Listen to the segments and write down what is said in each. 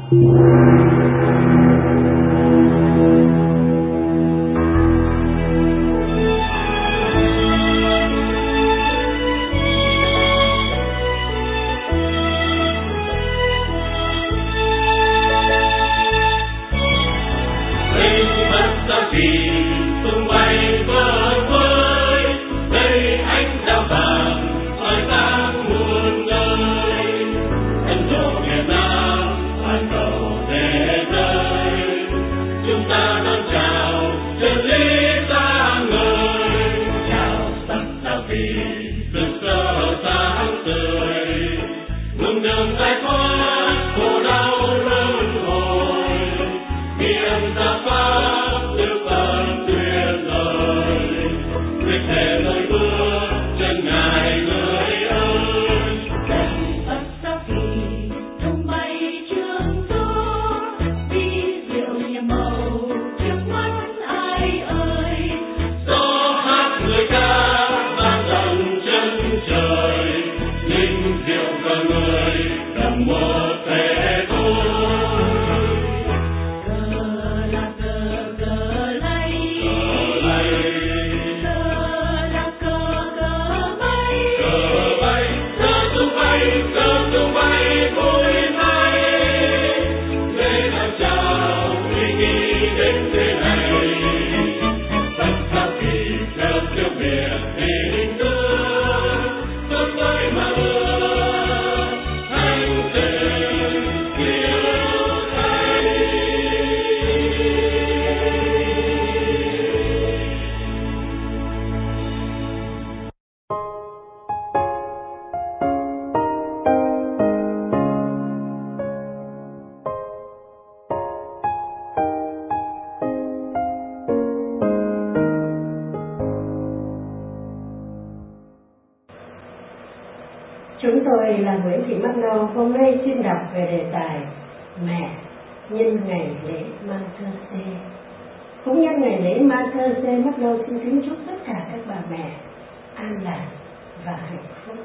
Chúng tôi là Nguyễn Thị Mắt Nâu, hôm nay xin đọc về đề tài Mẹ nhân ngày lễ Mother's Day. Cũng nhân ngày lễ Mother's Day, Mắt Nâu xin kính chúc tất cả các bà mẹ an lạc và hạnh phúc.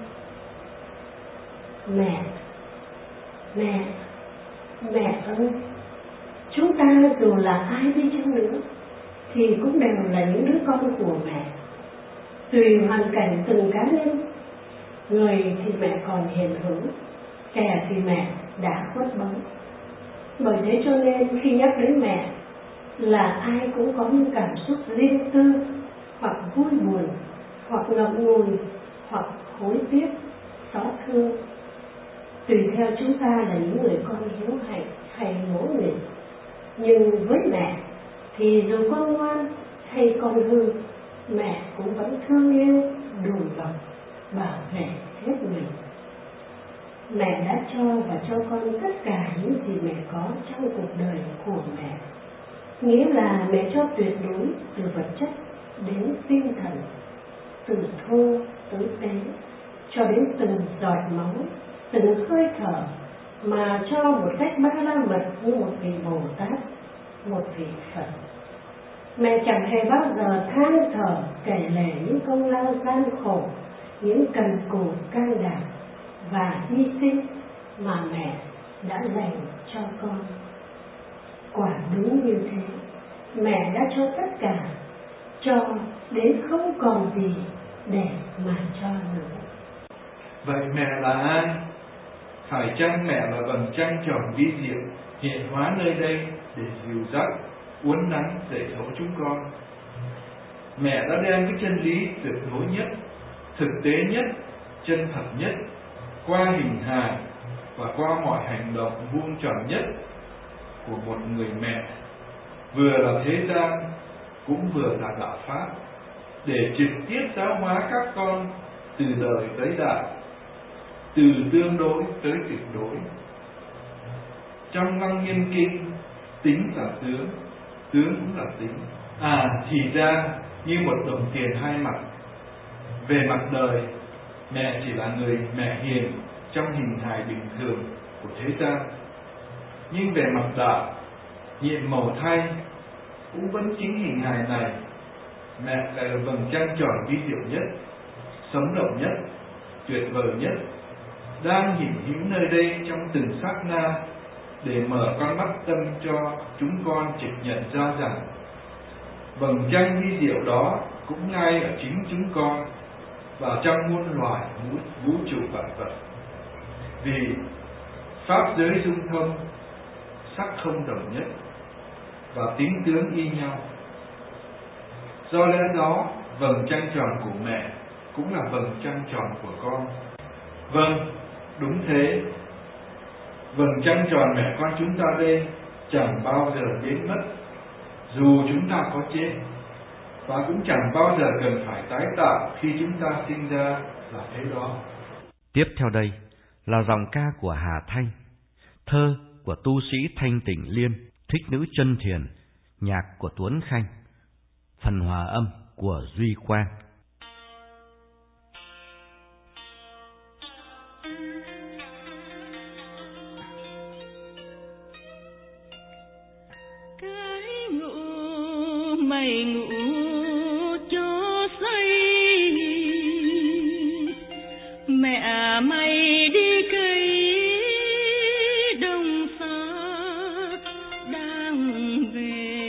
Mẹ ơi, chúng ta dù là ai đi chăng nữa thì cũng đều là những đứa con của mẹ. Tùy hoàn cảnh từng cá nhân, người thì mẹ còn hiền hữu, kẻ thì mẹ đã khuất bóng. Bởi thế cho nên khi nhắc đến mẹ là ai cũng có những cảm xúc riêng tư, hoặc vui buồn, hoặc ngậm ngùi, hoặc hối tiếc, xót thương. Tùy theo chúng ta là những người con hiếu hạnh hay ngỗ nghịch. Nhưng với mẹ thì dù con ngoan hay con hư, mẹ cũng vẫn thương yêu, đùm bọc, bảo vệ hết mình. Mẹ đã cho và cho con tất cả những gì mẹ có trong cuộc đời của mẹ. Nghĩa là mẹ cho tuyệt đối từ vật chất đến tinh thần, từ thô tới tế, cho đến từng giọt máu, từng hơi thở, mà cho một cách ba la mật như một vị Bồ Tát, một vị Phật. Mẹ chẳng hề bao giờ than thở kể lể những công lao gian khổ, những cần cù can đảm và hy sinh mà mẹ đã dành cho con. Quả đúng như thế, mẹ đã cho tất cả, cho đến không còn gì để mà cho nữa. Vậy mẹ là ai? Phải chăng mẹ là vầng trăng tròn vi diệu hiện hóa nơi đây để dìu dắt, uốn nắn dạy dỗ chúng con? Mẹ đã đem cái chân lý tuyệt đối nhất, thực tế nhất, chân thật nhất qua hình hài và qua mọi hành động vuông tròn nhất của một người mẹ, vừa là thế gian cũng vừa là đạo pháp, để trực tiếp giáo hóa các con từ đời tới đại, từ tương đối tới tuyệt đối. Trong Văn Nghiêm Kinh, tính là tướng, tướng cũng là tính. Thì ra như một đồng tiền hai mặt. Về mặt đời, mẹ chỉ là người mẹ hiền trong hình hài bình thường của thế gian. Nhưng về mặt đạo, nhiệm màu thay, cũng vẫn chính hình hài này, mẹ lại là vầng trăng tròn vi diệu nhất, sống động nhất, tuyệt vời nhất, đang hiện hữu nơi đây trong từng sát na, để mở con mắt tâm cho chúng con trực nhận ra rằng vầng trăng vi diệu đó cũng ngay ở chính chúng con và trong muôn loài vũ trụ vạn vật. Vì pháp giới dung thông, sắc không đồng nhất và tính tướng y nhau. Do lẽ đó, vầng trăng tròn của mẹ cũng là vầng trăng tròn của con. Vâng, đúng thế. Vầng trăng tròn mẹ con chúng ta đây chẳng bao giờ biến mất, dù chúng ta có chết, và cũng chẳng bao giờ cần phải tái tạo khi chúng ta sinh ra là thế đó. Tiếp theo đây là dòng ca của Hà Thanh, thơ của tu sĩ Thanh Tịnh Liên, Thích Nữ Chân Thiền, nhạc của Tuấn Khanh, phần hòa âm của Duy Quang. Mày ngủ cho say, mẹ mày đi cày đồng xa đang về.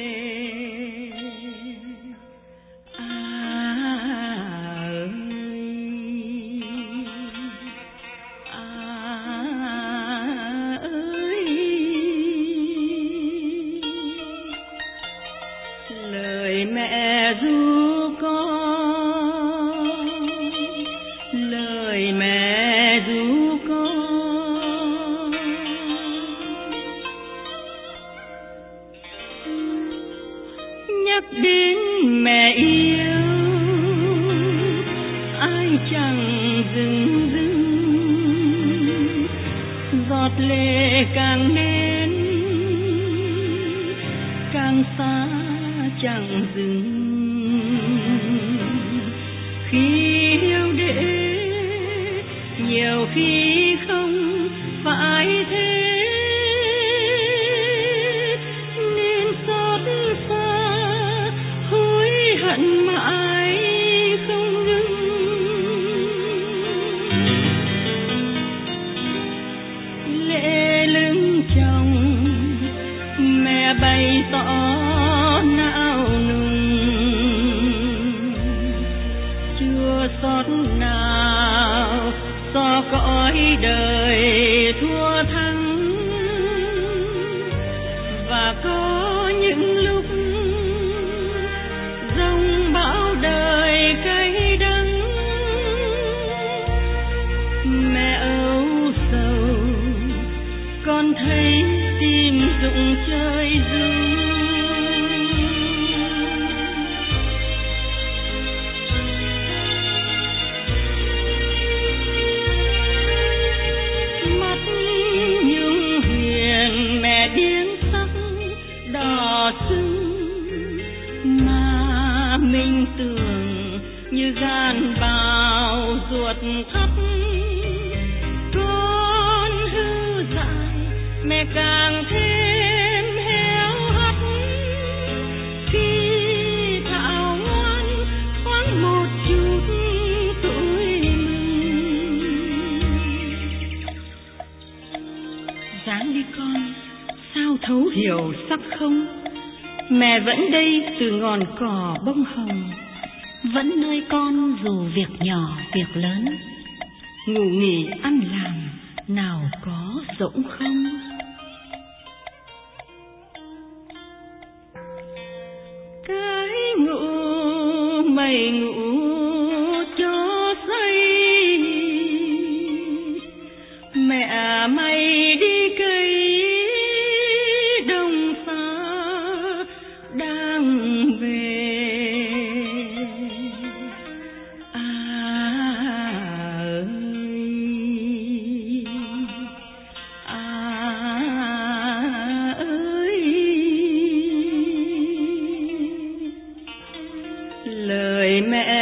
Lời mẹ ru con, lời mẹ ru con, nhắc đến mẹ yêu ai chẳng dừng dưng, giọt lệ càng đến càng xa chẳng dừng. Khi yêu để nhiều khi không phải thế, nên xót xa hối hận mãi không ngừng. Lệ lưng chồng mẹ bày tỏ não nùng, chưa xót nào do cõi đời thua thắng, và có những lúc dòng bão đời cay đắng. Mẹ âu sầu con thấy tim rụng chơi ru. Mắt nhung hiền mẹ điếng sắc đỏ sưng, mà mình tưởng như gan bào ruột thắt. Con hư dại mẹ càng thêm héo hắt, khi thảo ngoan thoáng một chút tuổi mừng. Dáng đi con, sao thấu hiểu sắc không? Mẹ vẫn đây từ ngọn cỏ bông hồng, vẫn nơi con dù việc nhỏ việc lớn, ngủ nghỉ ăn làm nào có rỗng không. Cái ngủ mày ngủ cho say, mẹ mày đi cày đồng xa đang về. Lời mẹ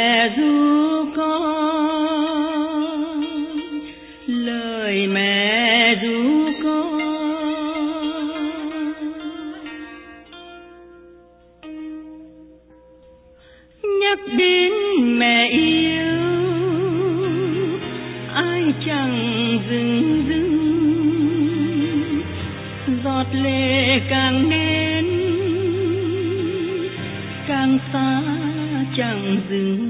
lệ càng đến càng xa chẳng dừng.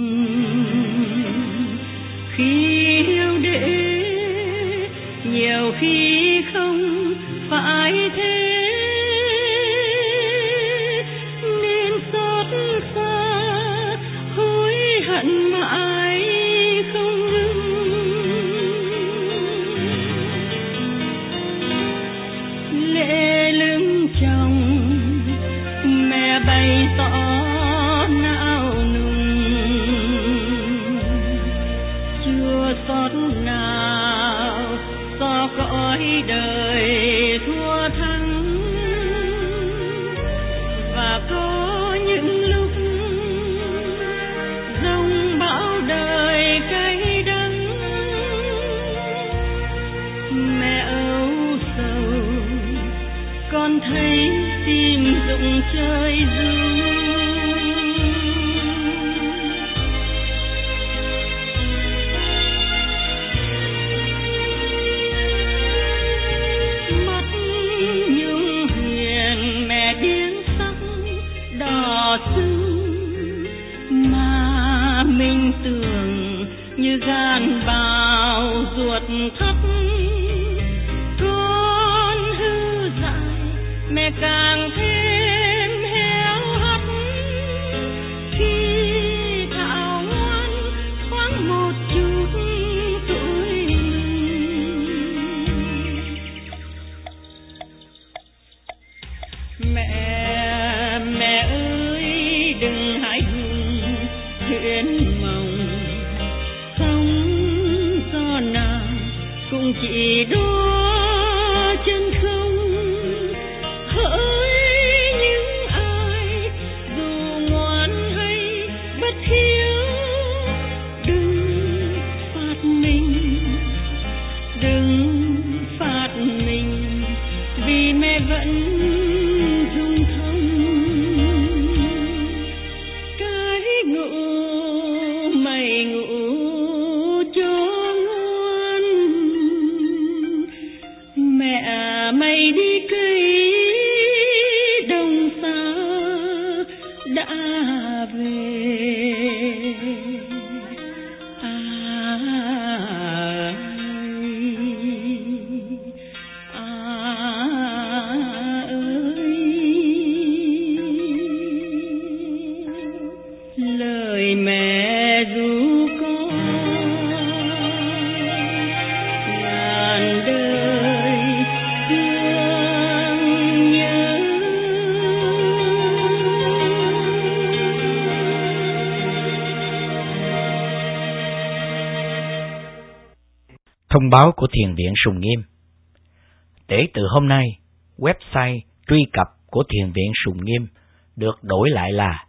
Khi yêu để nhiều khi không phải thế, nên xót xa hối hận mãi không ngừng. Lệ lưng chồng mẹ bày tỏ não nùng, chưa xót nào do cõi đời thua thắng. Và có những lúc dòng bão đời cay đắng, mẹ âu sầu con thấy tim rụng chơi ru. Mắt nhung hiền mẹ điếng sắc đỏ sưng, mà mình tưởng như gan bào ruột thắt. Con hư dại mẹ càng thêm héo hắt, khi thảo ngoan thoáng một chút tuổi mình. Mẹ ơi đừng hãi hùng thuyền mộng, sóng gió nào cũng chỉ đo chân không. Hỡi những ai dù ngoan hay bất hiếu, đừng phạt mình vì mẹ vẫn dung thông. Cái ngủ mày ngủ cho ngoan, mẹ mày đi cấy đồng xa đã về. Lời mẹ ru con ngàn đời thương nhớ. Thông báo của Thiền viện Sùng Nghiêm. Kể từ hôm nay, website truy cập của Thiền viện Sùng Nghiêm được đổi lại là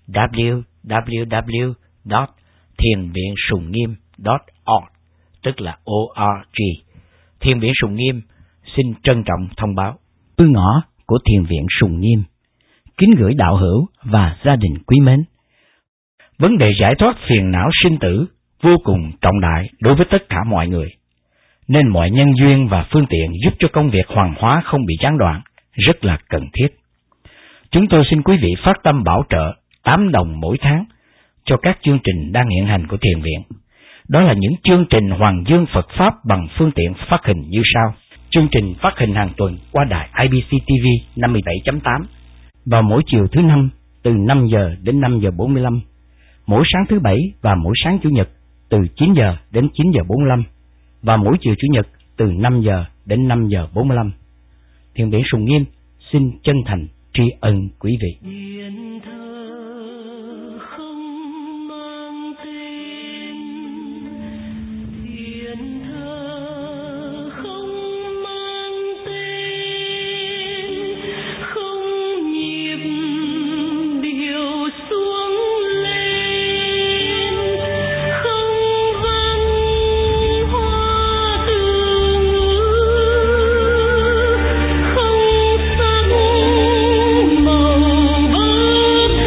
www.thienviensungngiem.org, tức là org. Thiền viện Sùng Nghiêm xin trân trọng thông báo. Thư ngõ của Thiền viện Sùng Nghiêm. Kính gửi đạo hữu và gia đình quý mến. Vấn đề giải thoát phiền não sinh tử vô cùng trọng đại đối với tất cả mọi người, nên mọi nhân duyên và phương tiện giúp cho công việc hoàn hóa không bị gián đoạn rất là cần thiết. Chúng tôi xin quý vị phát tâm bảo trợ 8 đồng mỗi tháng cho các chương trình đang hiện hành của Thiền viện. Đó là những chương trình Hoàng Dương Phật Pháp bằng phương tiện phát hình như sau. Chương trình phát hình hàng tuần qua đài IBC TV 57.8 vào mỗi chiều thứ Năm từ 5 giờ đến 5 giờ 45, mỗi sáng thứ Bảy và mỗi sáng Chủ nhật từ 9 giờ đến 9 giờ 45, và mỗi chiều Chủ nhật từ 5 giờ đến 5 giờ 45. Thiền viện Sùng Nghiêm xin chân thành tri ân quý vị. Không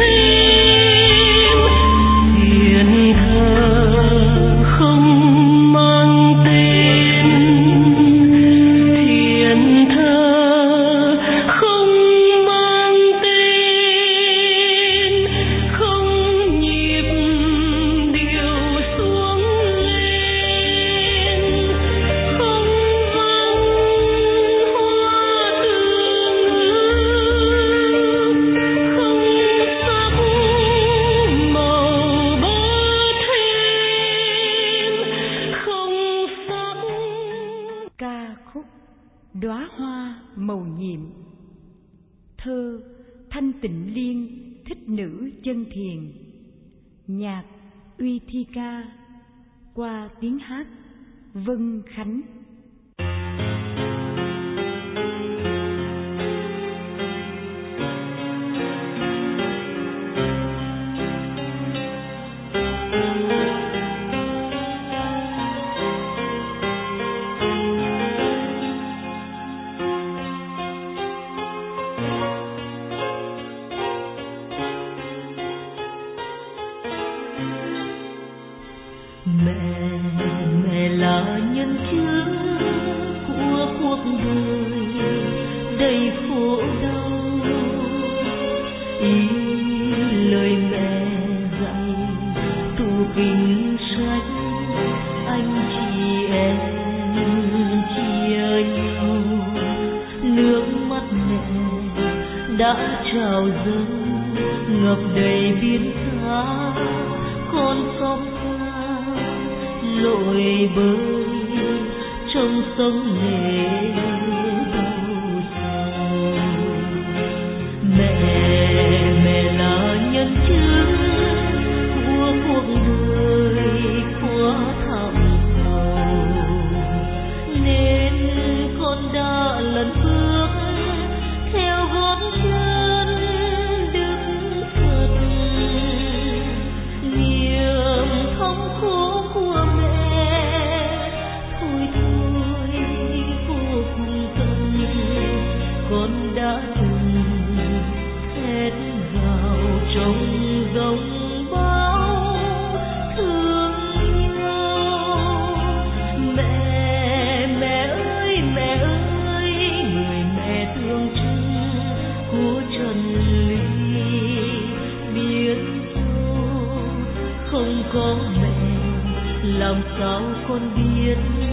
nhiệm. Thơ Thanh Tịnh Liên, Thích Nữ Chân Thiền. Nhạc Uy Thi Ca, qua tiếng hát Vân Khánh. Mẹ là nhân chứng của cuộc đời đầy khổ đau. Ý lời mẹ dạy tủ kinh sách, anh chị em chia nhau. Nước mắt mẹ đã trào dâng ngập đầy biển cả, con xót lội bơi trong sông lệ đau sầu. Mẹ là nhân chứng của cuộc đời quá thẳm sâu, nên con đã lần bước theo gót chân Đức Phật. Niềm thống khổ của con đã từng hét gào trong giông bão thương nhau. Mẹ ơi, người mẹ thương trưng của trần ly. Biết không có mẹ làm sao con biết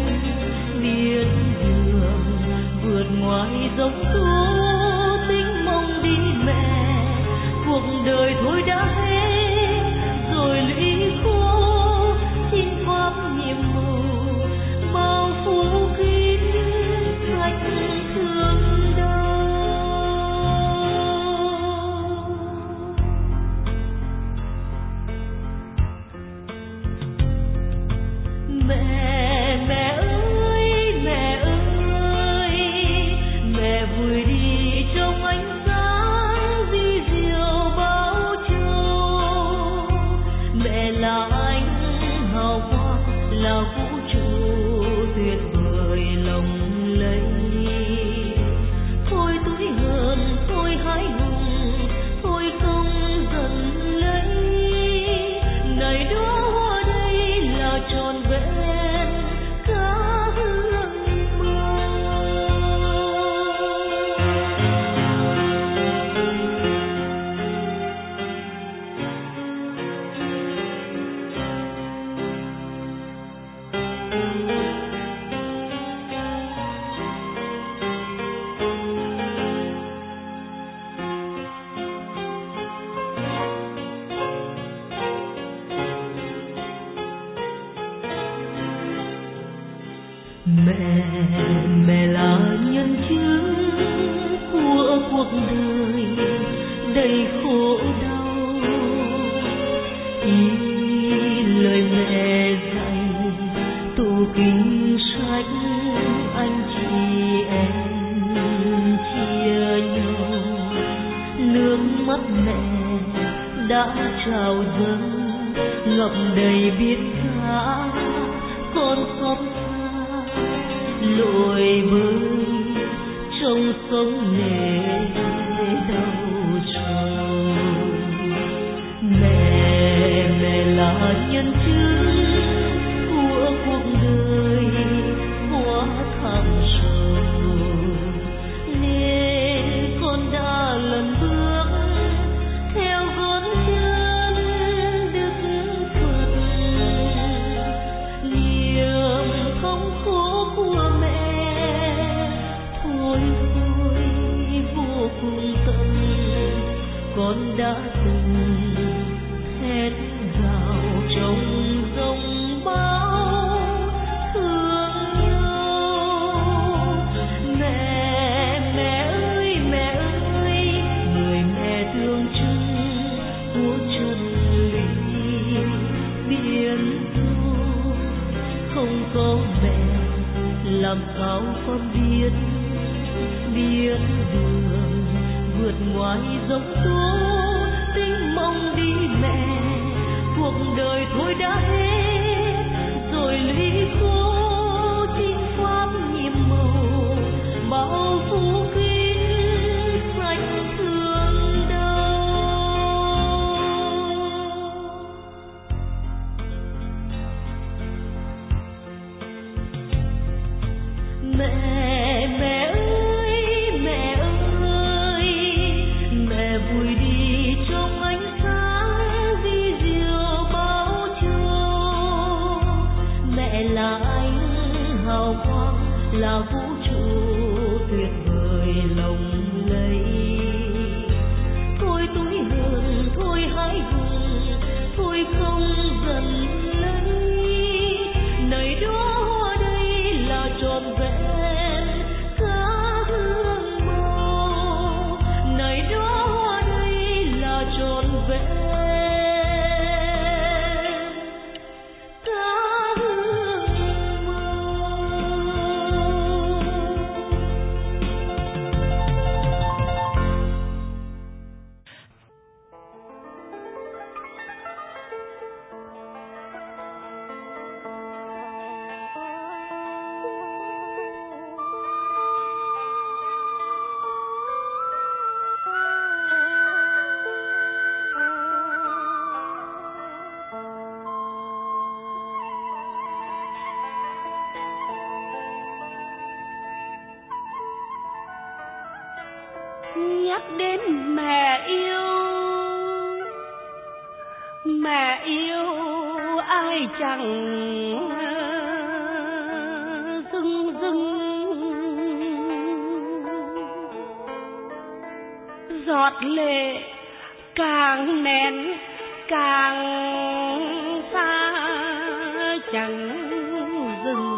đường vượt ngoài dòng tố tính mong đi mẹ. Cuộc đời thôi đã hết rồi lũy khô, xin pháp nhiệm màu bao phủ kín sách thương đau. Mẹ ơi, vui đi trong ánh sáng vi diệu bao châu. Mẹ là ánh hào hoa, là vũ trụ tuyệt vời lộng lẫy. Thôi tuổi hờn, thôi hái hùng, thôi công dần lấy. Này đó hoa đây là tròn vẹn cả hương mơ. Mẹ là nhân chứng của cuộc đời đầy khổ đau. Ý lời mẹ dạy tủ kinh sách, anh chị em chia nhau. Nước mắt mẹ đã trào dâng ngập đầy biển cả, con xót lội bơi trong sông lệ đau sầu. Mẹ là nhân chứng của cuộc đời quá thảm sầu, nên con đã lần bước theo gót chân Đức Phật. Niềm thống khổ của mẹ thôi vô cùng tận, con đã từng hét gào trong giông bão thương nhau. Mẹ ngoài dòng số tinh mong đi mẹ, cuộc đời thôi đã hết rồi lũy khô chinh pháp nhiệm màu bao phú quý sạch thương đau. Mẹ ơi, vui đi trong ánh sáng vì diệu bao chiều. Mẹ là ánh hào quang, là vũ trụ tuyệt vời lộng lẫy. Thôi tuổi hờn, thôi hãi hùng, thôi không giận lấy. Này đó hoa đây là trọn vẹn cả hương màu. Này đó hoa đây là trọn vẹn cả hương màu. Nhắc đến mẹ yêu ai chẳng rưng rưng. Giọt lệ càng nén càng xa chẳng dừng.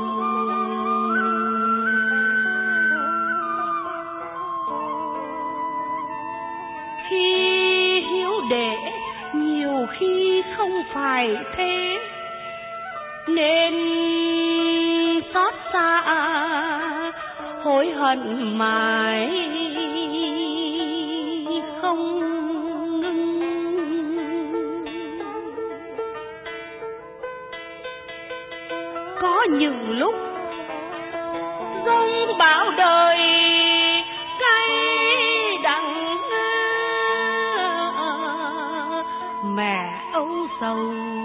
Khi hiếu đệ nhiều khi không phải thế, nên xót xa hối hận mãi không ngưng. Có những lúc giông bão đời cay đắng, mẹ âu sầu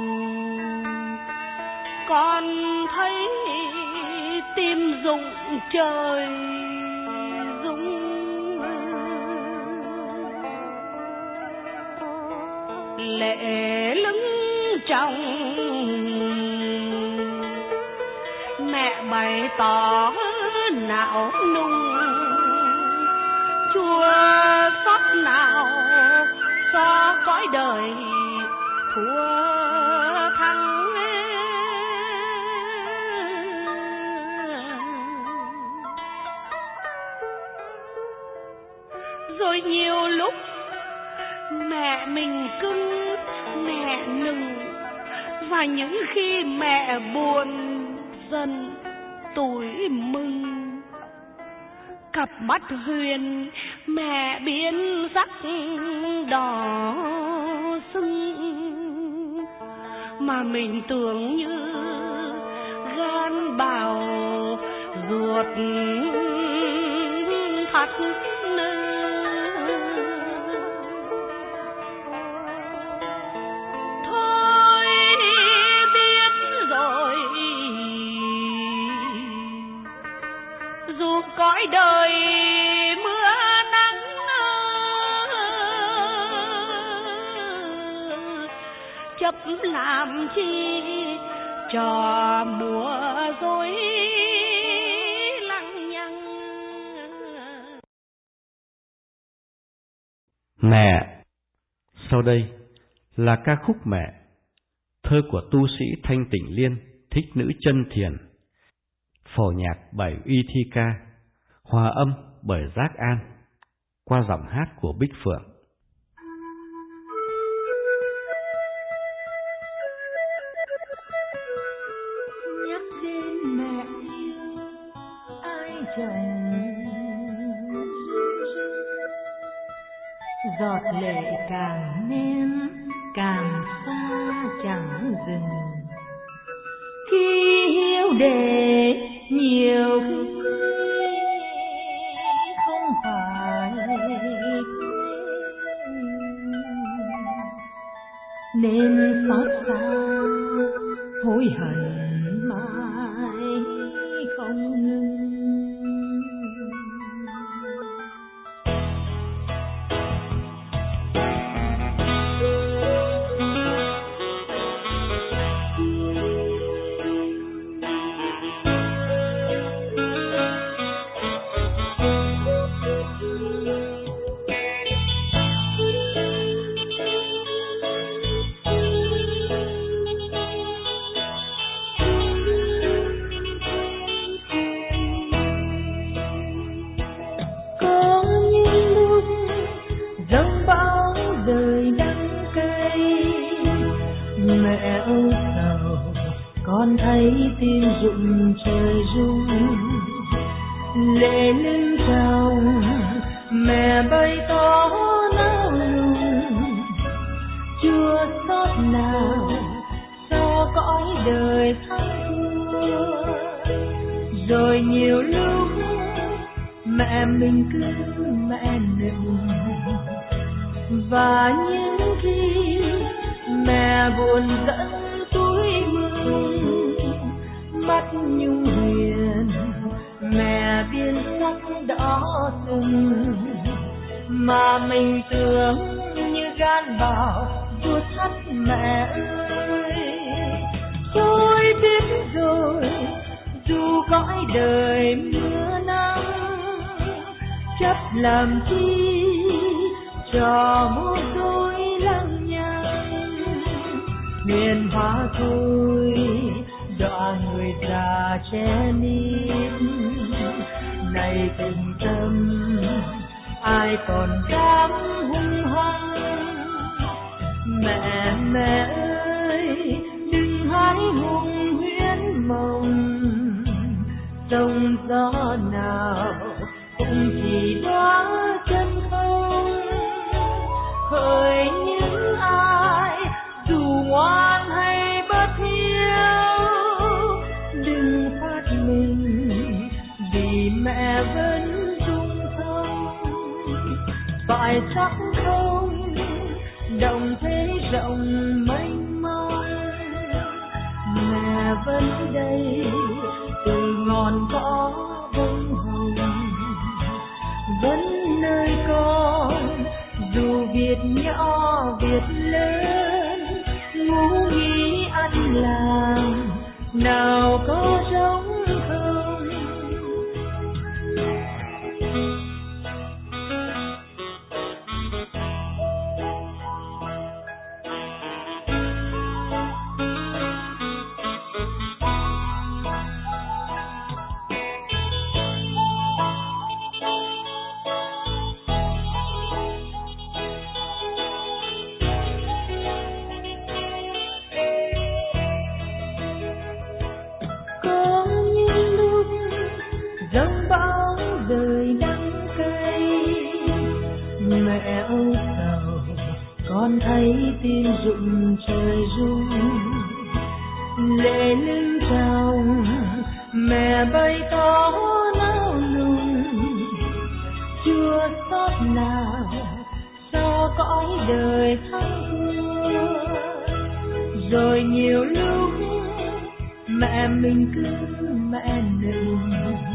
con thấy tim rụng trời rung. Lệ lưng trong mẹ bày tỏ não nung, chua xót nào do cõi đời thua thắng. Rồi nhiều lúc mẹ mình cưng, mẹ nừng, và những khi mẹ buồn dần tuổi mừng, cặp mắt huyền mẹ biến sắc đỏ sưng, mà mình tưởng như gan bào ruột thắt. Thôi biết rồi, dù cõi đời mưa nắng, chấp làm chi trò mùa dối lăng nhăng. Mẹ. Sau đây là ca khúc Mẹ, thơ của tu sĩ Thanh Tịnh Liên, Thích Nữ Chân Thiền, phổ nhạc bởi Uy Thi Ca, hòa âm bởi Giác An, qua giọng hát của Bích Phượng. Nhắc đến mẹ yêu ai chẳng giọt lệ càng ném càng xa chẳng dừng. Khi hiếu để nhiều khi không phải nên xót xa hối hận mãi không ngừng. Con thấy tim rụng trời rung, lệ lưng tròng mẹ bày tỏ nao nùng, chưa xót nào cho cõi đời thăng thua. Rồi nhiều lúc mẹ mình cứ mẹ nựng, và những khi mẹ buồn dẫn mắt nhung huyền mẹ biên sắc đỏ sừng, mà mình tưởng như gan bảo ruột thắt mẹ ơi. Tôi biết rồi dù cõi đời mưa nắng, chấp làm chi trò mua dối lăng nhăng. Huyền hóa thôi đọa người già trẻ nít, này tình tâm ai còn dám hung hăng. Mẹ mẹ ơi đừng hái hùng huyễn mộng, sông gió nào cũng chỉ đóa chân không. Hỡi những ai dù ngoan hay bất hiếu, đừng phát mình vì mẹ vẫn trung thông. Phải chắc không động thế rộng mênh mông, mẹ vẫn đây từ ngọn cỏ bông hồng, vẫn nơi con dù việc nhỏ việc lớn. Ngủ nghĩ ăn làm nào có giống không. Giông bão đời đắng cay, mẹ âu sầu con thấy tim rụng trời rung. Lệ lưng tròng mẹ bày tỏ nao nùng, chưa xót nào cho cõi đời thăng thua. Rồi nhiều lúc mẹ mình cứ mẹ nựng,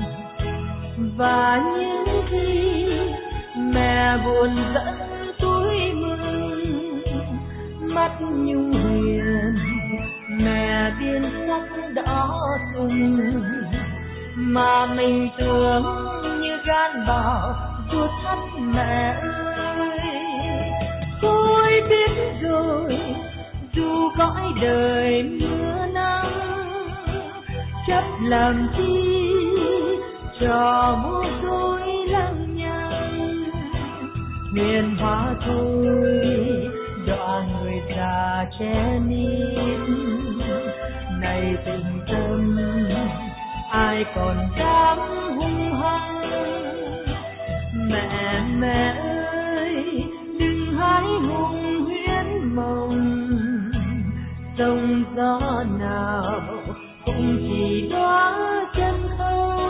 và những khi mẹ buồn dẫn túi mừng, mắt nhung huyền mẹ biên sắc đỏ sừng, mà mình tưởng như gan bảo ruột thắt mẹ ơi. Tôi biết rồi dù cõi đời mưa nắng, chấp làm chi trò mua dối lăng nhăng. Huyền hóa thôi đọa người già trẻ nít, này tình tâm ai còn dám hung hăng. Mẹ mẹ ơi sông gió nào cũng chỉ đóa chân không.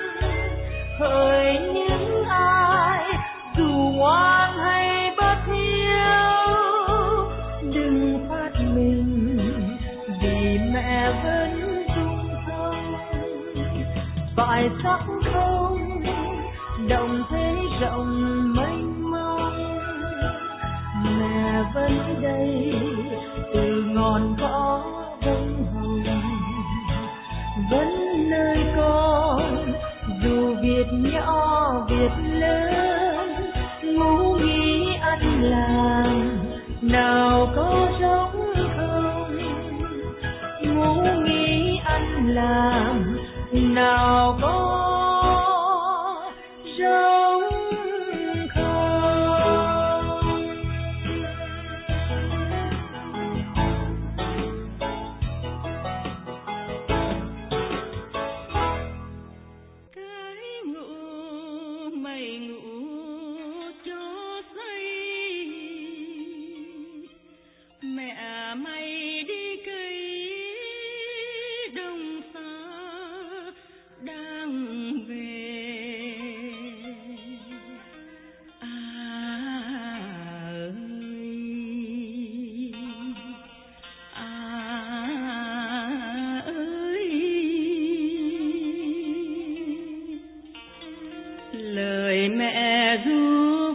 Hỡi những ai dù ngoan hay bất hiếu, đừng phát mình vì mẹ vẫn dung thông. Phải sắc không động thế rộng mênh mông, mẹ vẫn đây từ ngọn cỏ bông hồng, vẫn nơi con dù việc nhỏ việc lớn. Ngủ nghĩ ăn làm nào có giống không, ngủ nghĩ ăn làm nào có giống không. Cái ngủ mày ngủ cho say, mẹ mày đi cày đông xa đang về. Lời mẹ ru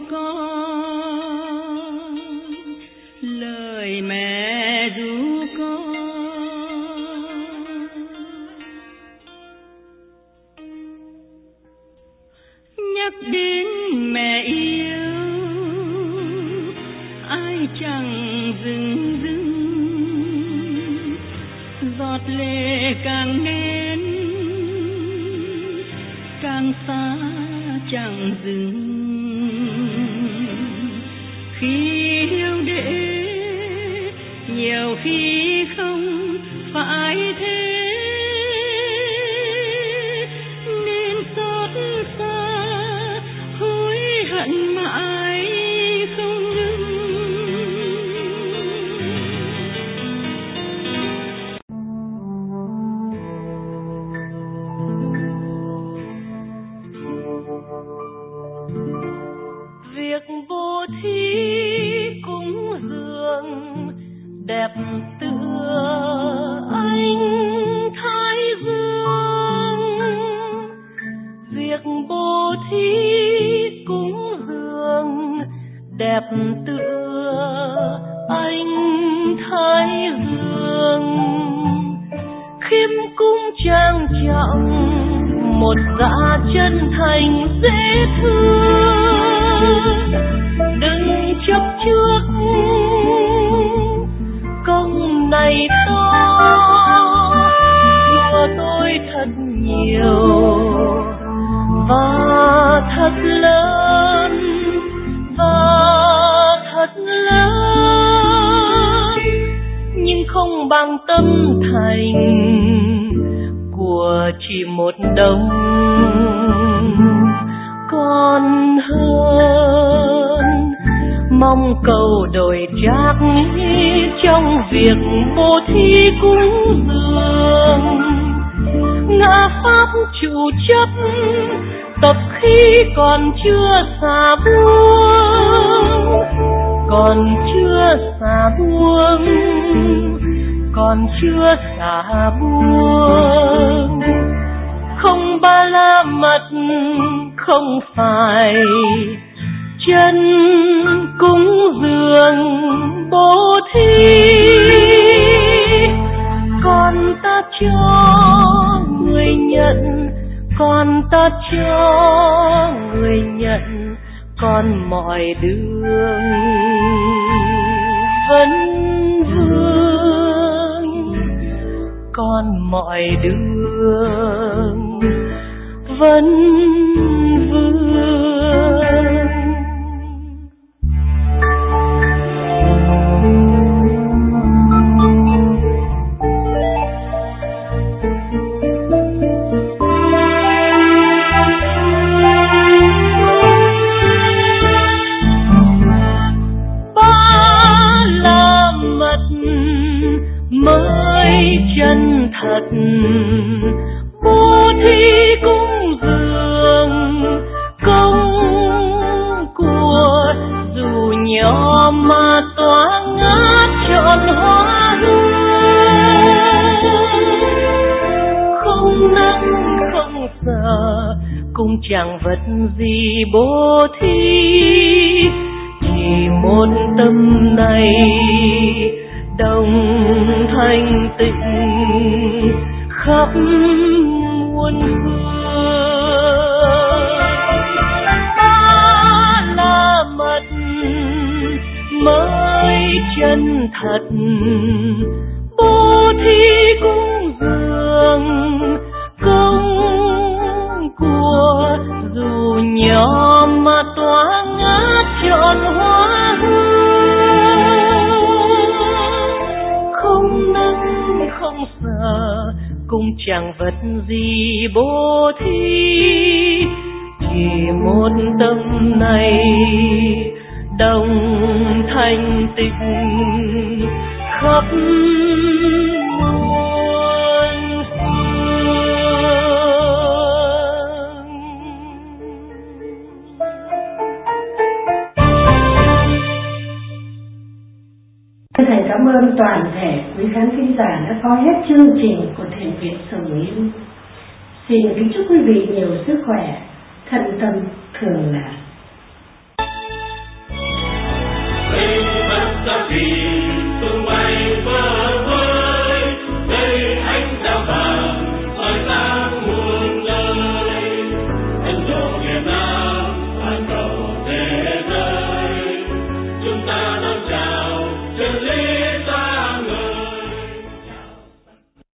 con, lời mẹ ru con. Nhắc đến mẹ yêu, ai chẳng rưng rưng, giọt lệ càng đến càng xa chẳng dừng. Khi yêu để nhiều khi không phải thế, nên xót xa hối hận mãi không ngừng. Việc vô thí cúng dường đẹp tựa ánh thái dương. Việc vô thí cúng dường đẹp tựa ánh thái dương. Khiêm cung trang trọng một dạ chân thành dễ thương. Đừng chấp trước công này to, của tôi thật nhiều và thật lớn, và thật lớn, nhưng không bằng tâm thành của chỉ một đồng còn hơn. Mong cầu đổi trác trong việc bố thí cúng dường. Ngã pháp chủ chấp tập khi còn chưa xả buông, còn chưa xả buông, còn chưa xả buông. Không ba la mật không phải chân cúng dường bố thí, còn ta cho người nhận, còn ta cho người nhận, còn mọi đường vẫn vương, còn mọi đường vẫn vương. vật bố thí cúng dường công của dù nhỏ mà tỏa ngát trọn hoa hương, không nắng không sợ cũng chẳng vật gì bố thí, chỉ một tâm này đồng thanh tịnh khắp muôn phương. Ta là mật mới chân thật bố thí cúng dường công của dù nhỏ mà tỏa ngát trọn hoa hương, không nắng không sợ cũng chẳng vật gì bố thí, chỉ một tâm này đồng thanh tịnh khắp muôn phương. Thầy cảm ơn toàn thể quý khán thính giả đã có hết chương trình của Thiền viện Sùng Nghiêm. Xin kính chúc quý vị nhiều sức khỏe, thân tâm thường lạc.